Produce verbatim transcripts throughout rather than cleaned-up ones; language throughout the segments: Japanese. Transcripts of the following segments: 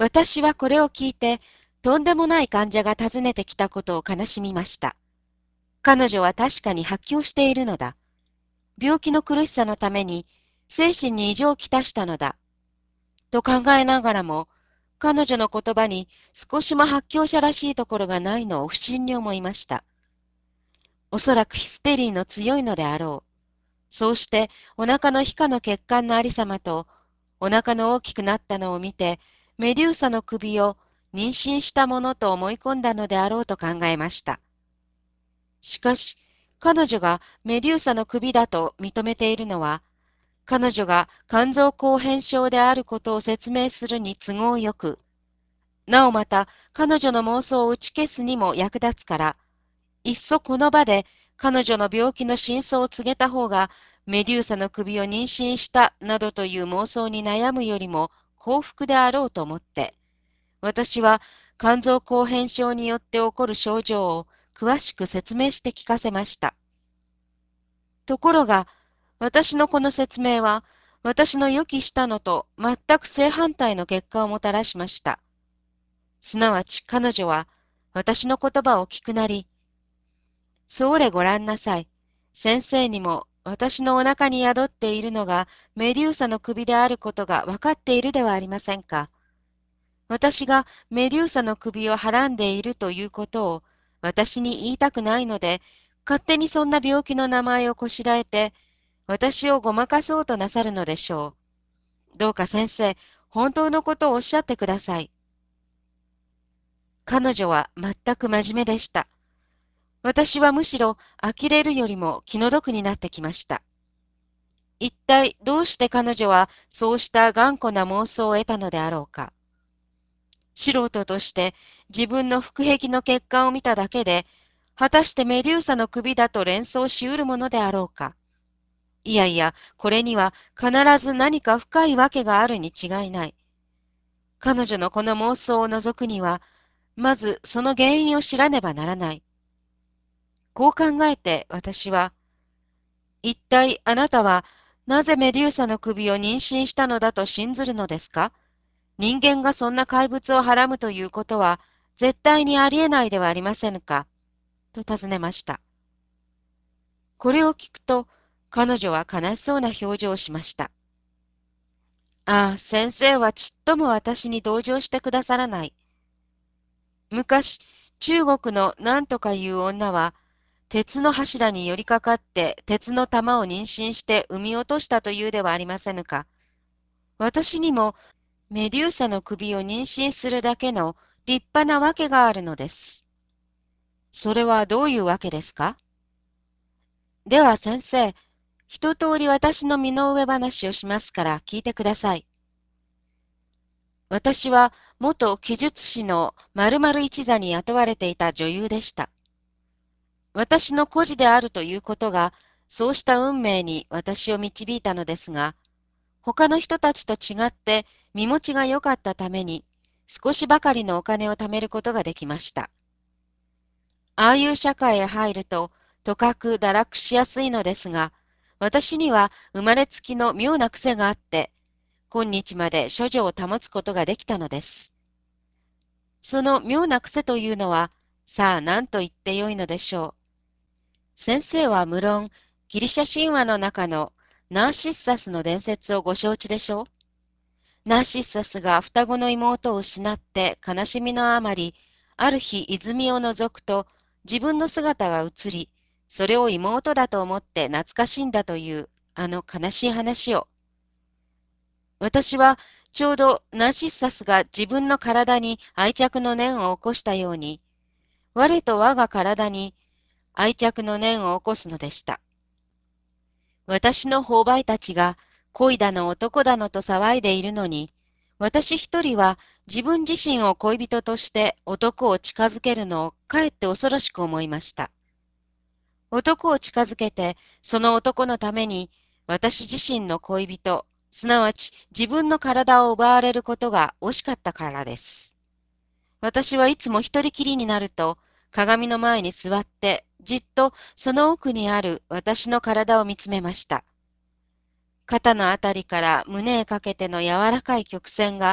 私はこれを聞いて、とんでもない患者が訪ねてきたことを悲しみました。彼女は確かに発狂しているのだ。病気の苦しさのために精神に異常をきたしたのだ。と考えながらも、彼女の言葉に少しも発狂者らしいところがないのを不審に思いました。おそらくヒステリーの強いのであろう。そうしてお腹の皮下の血管のありさまと、お腹の大きくなったのを見て、メデューサの首を妊娠したものと思い込んだのであろうと考えました。しかし、彼女がメデューサの首だと認めているのは、彼女が肝臓後変症であることを説明するに都合よく、なおまた彼女の妄想を打ち消すにも役立つから、いっそこの場で彼女の病気の真相を告げた方が、メデューサの首を妊娠したなどという妄想に悩むよりも幸福であろうと思って、私は肝臓後変症によって起こる症状を詳しく説明して聞かせました。ところが、私のこの説明は、私の予期したのと全く正反対の結果をもたらしました。すなわち彼女は、私の言葉を聞くなり、それご覧なさい。先生にも私のお腹に宿っているのがメデューサの首であることが分かっているではありませんか。私がメデューサの首をはらんでいるということを私に言いたくないので、勝手にそんな病気の名前をこしらえて、私をごまかそうとなさるのでしょう。どうか先生、本当のことをおっしゃってください。彼女は全く真面目でした。私はむしろ呆れるよりも気の毒になってきました。一体どうして彼女はそうした頑固な妄想を得たのであろうか。素人として自分の腹壁の血管を見ただけで、果たしてメデューサの首だと連想しうるものであろうか。いやいや、これには必ず何か深いわけがあるに違いない。彼女のこの妄想を除くには、まずその原因を知らねばならない。こう考えて私は、一体あなたはなぜメデューサの首を妊娠したのだと信ずるのですか。人間がそんな怪物をはらむということは絶対にありえないではありませんか。と尋ねました。これを聞くと彼女は悲しそうな表情をしました。ああ、先生はちっとも私に同情してくださらない。昔、中国の何とかいう女は、鉄の柱に寄りかかって鉄の玉を妊娠して産み落としたというではありませぬか。私にもメデューサの首を妊娠するだけの立派なわけがあるのです。それはどういうわけですか。では先生、一通り私の身の上話をしますから聞いてください。私は元奇術師の〇〇一座に雇われていた女優でした。私の孤児であるということが、そうした運命に私を導いたのですが、他の人たちと違って身持ちが良かったために、少しばかりのお金を貯めることができました。ああいう社会へ入ると、とかく堕落しやすいのですが、私には生まれつきの妙な癖があって、今日まで処女を保つことができたのです。その妙な癖というのは、さあ何と言ってよいのでしょう。先生は無論、ギリシャ神話の中のナーシッサスの伝説をご承知でしょう。ナーシッサスが双子の妹を失って悲しみのあまり、ある日泉を覗くと自分の姿が映り、それを妹だと思って懐かしんだというあの悲しい話を。私はちょうどナーシッサスが自分の体に愛着の念を起こしたように、我と我が体に愛着の念を起こすのでした。私の購買たちが恋だの男だのと騒いでいるのに、私一人は自分自身を恋人として男を近づけるのをかえって恐ろしく思いました。男を近づけて、その男のために私自身の恋人、すなわち自分の体を奪われることが惜しかったからです。私はいつも一人きりになると、鏡の前に座って、じっとその奥にある私の体を見つめました。肩のあたりから胸へかけての柔らかい曲線が、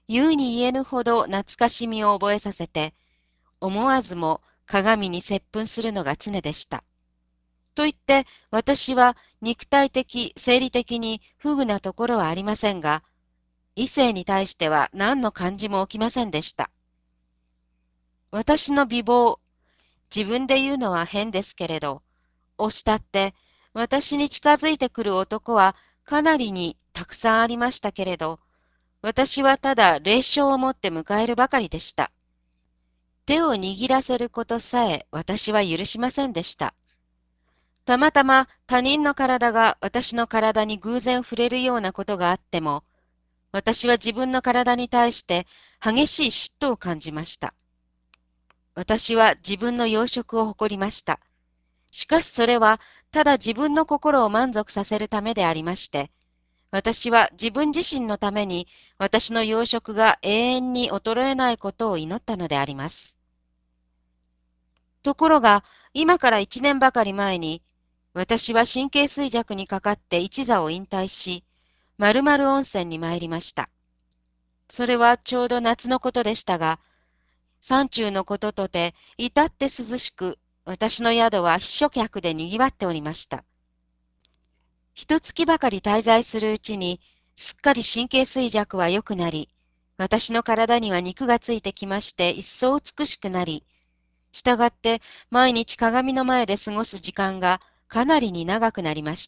言うに言えぬほど懐かしみを覚えさせて、思わずも鏡に接吻するのが常でした。と言って、私は肉体的、生理的に不具なところはありませんが、異性に対しては何の感じも起きませんでした。私の美貌、自分で言うのは変ですけれど、押したって、私に近づいてくる男はかなりにたくさんありましたけれど、私はただ霊障を持って迎えるばかりでした。手を握らせることさえ私は許しませんでした。たまたま他人の体が私の体に偶然触れるようなことがあっても、私は自分の体に対して激しい嫉妬を感じました。私は自分の養殖を誇りました。しかしそれはただ自分の心を満足させるためでありまして、私は自分自身のために私の養殖が永遠に衰えないことを祈ったのであります。ところが、今から一年ばかり前に、私は神経衰弱にかかって一座を引退し、〇〇温泉に参りました。それはちょうど夏のことでしたが、山中のこととて、至って涼しく、私の宿は秘書客で賑わっておりました。一月ばかり滞在するうちに、すっかり神経衰弱は良くなり、私の体には肉がついてきまして一層美しくなり、したがって毎日鏡の前で過ごす時間がかなりに長くなりました。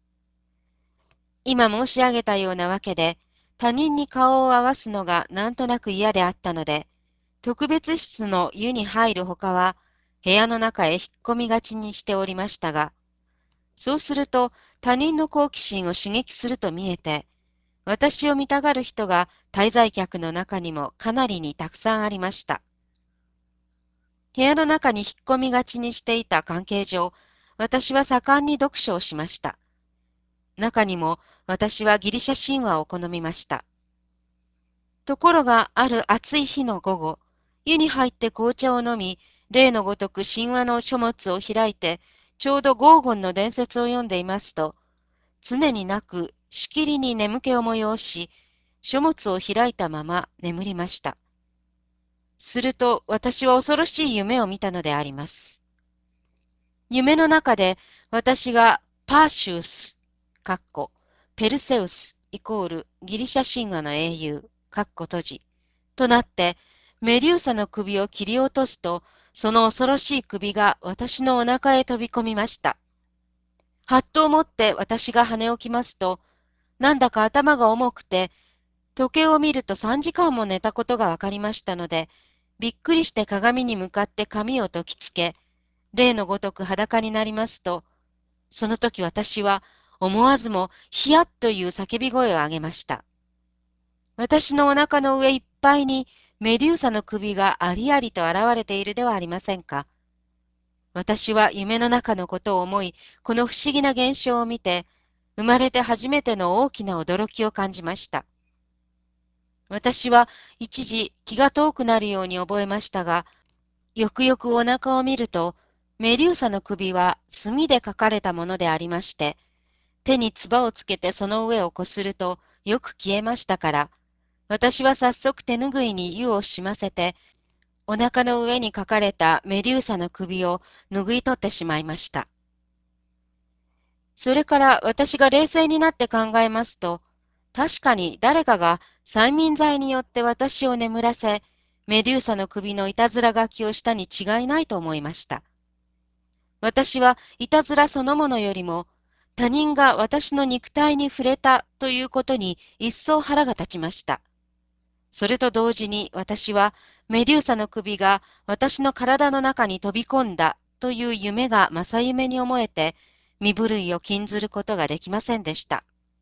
今申し上げたようなわけで、他人に顔を合わすのがなんとなく嫌であったので、特別室の湯に入るほかは、部屋の中へ引っ込みがちにしておりましたが、そうすると他人の好奇心を刺激すると見えて、私を見たがる人が滞在客の中にもかなりにたくさんありました。部屋の中に引っ込みがちにしていた関係上、私は盛んに読書をしました。中にも私はギリシャ神話を好みました。ところがある暑い日の午後、湯に入って紅茶を飲み、例のごとく神話の書物を開いて、ちょうどゴーゴンの伝説を読んでいますと、常になくしきりに眠気を催し、書物を開いたまま眠りました。すると私は恐ろしい夢を見たのであります。夢の中で私がパーシュース、かっこペルセウスイコールギリシャ神話の英雄、かっこ閉じ、となってメデューサの首を切り落とすと、その恐ろしい首が私のお腹へ飛び込みました。はっと思って私が跳ね起きますと、なんだか頭が重くて、時計を見るとさんじかんも寝たことがわかりましたので、びっくりして鏡に向かって髪を解きつけ、例のごとく裸になりますと、その時私は思わずもヒヤッという叫び声を上げました。私のお腹の上いっぱいにメデューサの首がありありと現れているではありませんか。私は夢の中のことを思い、この不思議な現象を見て、生まれて初めての大きな驚きを感じました。私は一時気が遠くなるように覚えましたが、よくよくお腹を見ると、メデューサの首は墨で書かれたものでありまして、手に唾をつけてその上をこするとよく消えましたから、私は早速手ぬぐいに湯をしませて、お腹の上に書かれたメデューサの首を拭い取ってしまいました。それから私が冷静になって考えますと、確かに誰かが催眠剤によって私を眠らせ、メデューサの首のいたずら書きをしたに違いないと思いました。私はいたずらそのものよりも、他人が私の肉体に触れたということに一層腹が立ちました。それと同時に私はメデューサの首が私の体の中に飛び込んだという夢が正夢に思えて、身震いを禁ずることができませんでした。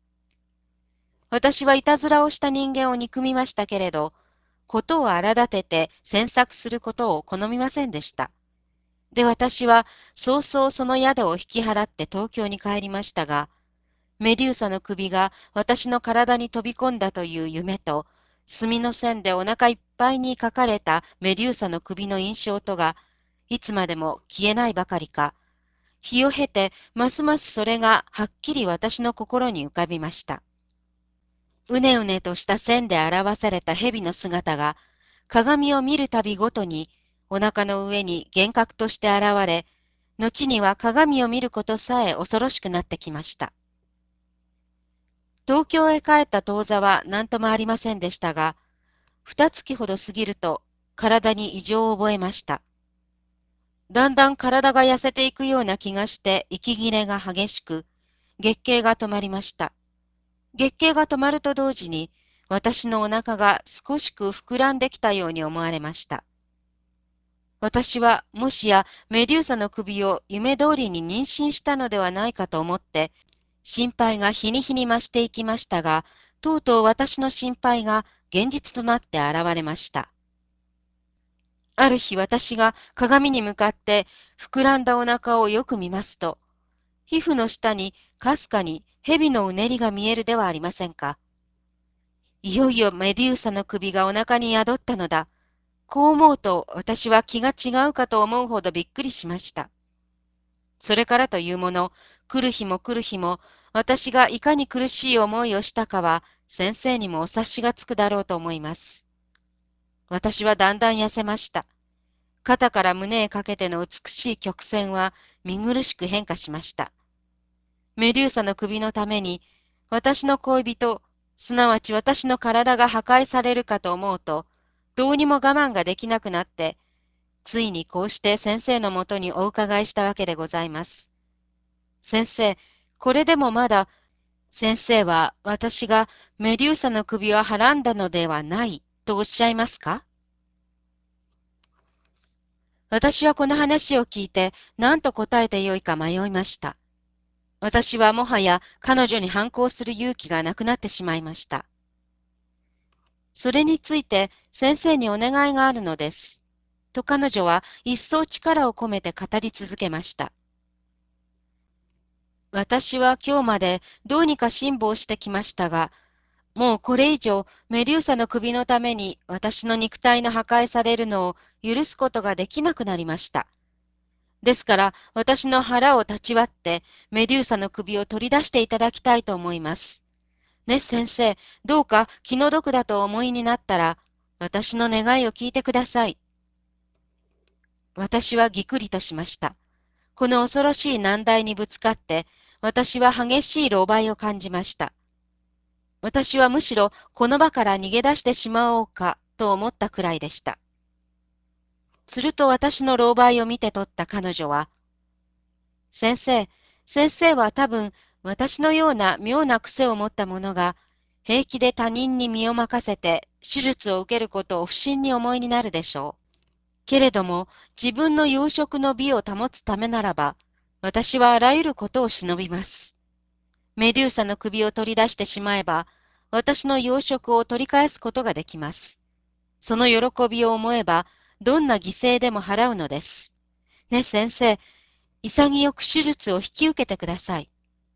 私はいたずらをした人間を憎みましたけれど、ことを荒立てて詮索することを好みませんでした。で、私は早々その宿を引き払って東京に帰りましたが、メデューサの首が私の体に飛び込んだという夢と、墨の線でお腹いっぱいに書かれたメデューサの首の印象とが、いつまでも消えないばかりか、日を経てますますそれがはっきり私の心に浮かびました。 うねうねとした線で表された蛇の姿が、鏡を見るたびごとに、お腹の上に幻覚として現れ、後には鏡を見ることさえ恐ろしくなってきました。東京へ帰った当座は何ともありませんでしたが、二月ほど過ぎると体に異常を覚えました。だんだん体が痩せていくような気がして息切れが激しく、月経が止まりました。月経が止まると同時に、私のお腹が少しく膨らんできたように思われました。私はもしやメデューサの首を夢通りに妊娠したのではないかと思って、心配が日に日に増していきましたが、とうとう私の心配が現実となって現れました。ある日私が鏡に向かって膨らんだお腹をよく見ますと、皮膚の下にかすかに蛇のうねりが見えるではありませんか。いよいよメデューサの首がお腹に宿ったのだ。こう思うと私は気が違うかと思うほどびっくりしました。それからというもの、来る日も来る日も、私がいかに苦しい思いをしたかは、先生にもお察しがつくだろうと思います。私はだんだん痩せました。肩から胸へかけての美しい曲線は見苦しく変化しました。メデューサの首のために、私の恋人、すなわち私の体が破壊されるかと思うと、どうにも我慢ができなくなって、ついにこうして先生のもとにお伺いしたわけでございます。先生、これでもまだ、先生は私がメデューサの首をはらんだのではないとおっしゃいますか。私はこの話を聞いて何と答えてよいか迷いました。私はもはや彼女に反抗する勇気がなくなってしまいました。それについて先生にお願いがあるのです。と彼女は一層力を込めて語り続けました。私は今日までどうにか辛抱してきましたが、もうこれ以上メデューサの首のために私の肉体の破壊されるのを許すことができなくなりました。ですから私の腹を立ち割ってメデューサの首を取り出していただきたいと思います。ね、先生、どうか気の毒だとお思いになったら、私の願いを聞いてください。私はぎくりとしました。この恐ろしい難題にぶつかって、私は激しい狼狽を感じました。私はむしろこの場から逃げ出してしまおうかと思ったくらいでした。すると私の狼狽を見て取った彼女は、先生、先生は多分私のような妙な癖を持った者が平気で他人に身を任せて手術を受けることを不審に思いになるでしょう。けれども自分の養殖の美を保つためならば、私はあらゆることを忍びます。メデューサの首を取り出してしまえば、私の養殖を取り返すことができます。その喜びを思えば、どんな犠牲でも払うのです。ね、先生、潔く手術を引き受けてください。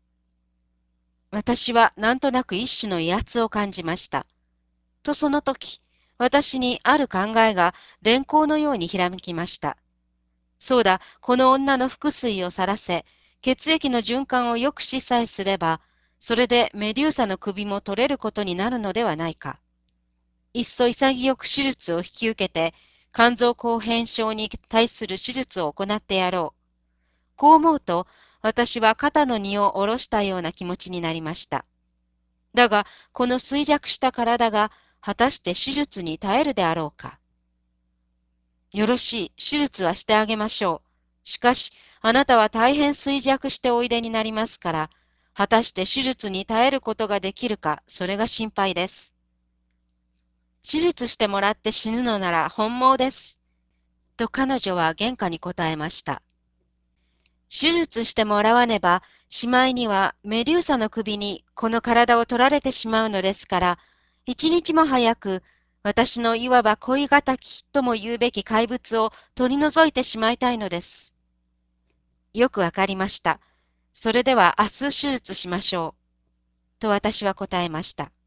私はなんとなく一種の威圧を感じました。とその時、私にある考えが電光のようにひらめきました。そうだ、この女の腹水をさらせ、血液の循環を良くしさえすれば、それでメデューサの首も取れることになるのではないか。いっそ潔く手術を引き受けて、肝臓後変症に対する手術を行ってやろう。こう思うと、私は肩の荷を下ろしたような気持ちになりました。だが、この衰弱した体が、果たして手術に耐えるであろうか。よろしい、手術はしてあげましょう。しかし、あなたは大変衰弱しておいでになりますから、果たして手術に耐えることができるか、それが心配です。手術してもらって死ぬのなら本望です。と彼女は玄関に答えました。手術してもらわねば、しまいにはメデューサの首にこの体を取られてしまうのですから、一日も早く私のいわば恋敵とも言うべき怪物を取り除いてしまいたいのです。よくわかりました。それでは明日手術しましょう。と私は答えました。